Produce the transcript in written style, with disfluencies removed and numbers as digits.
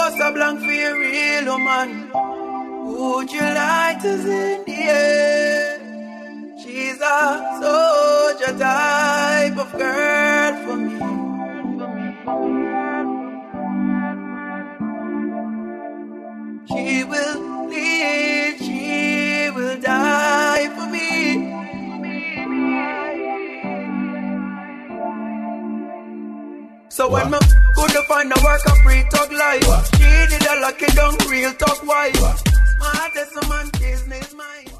Rosa Blanc for your real woman. Would you like to sing the air? She's a soldier type of girl for me. She will lead, she will die for me. So when my couldn't find a work, a free talk life. She did a lucky down real talk wife. My heart is a man business, mine.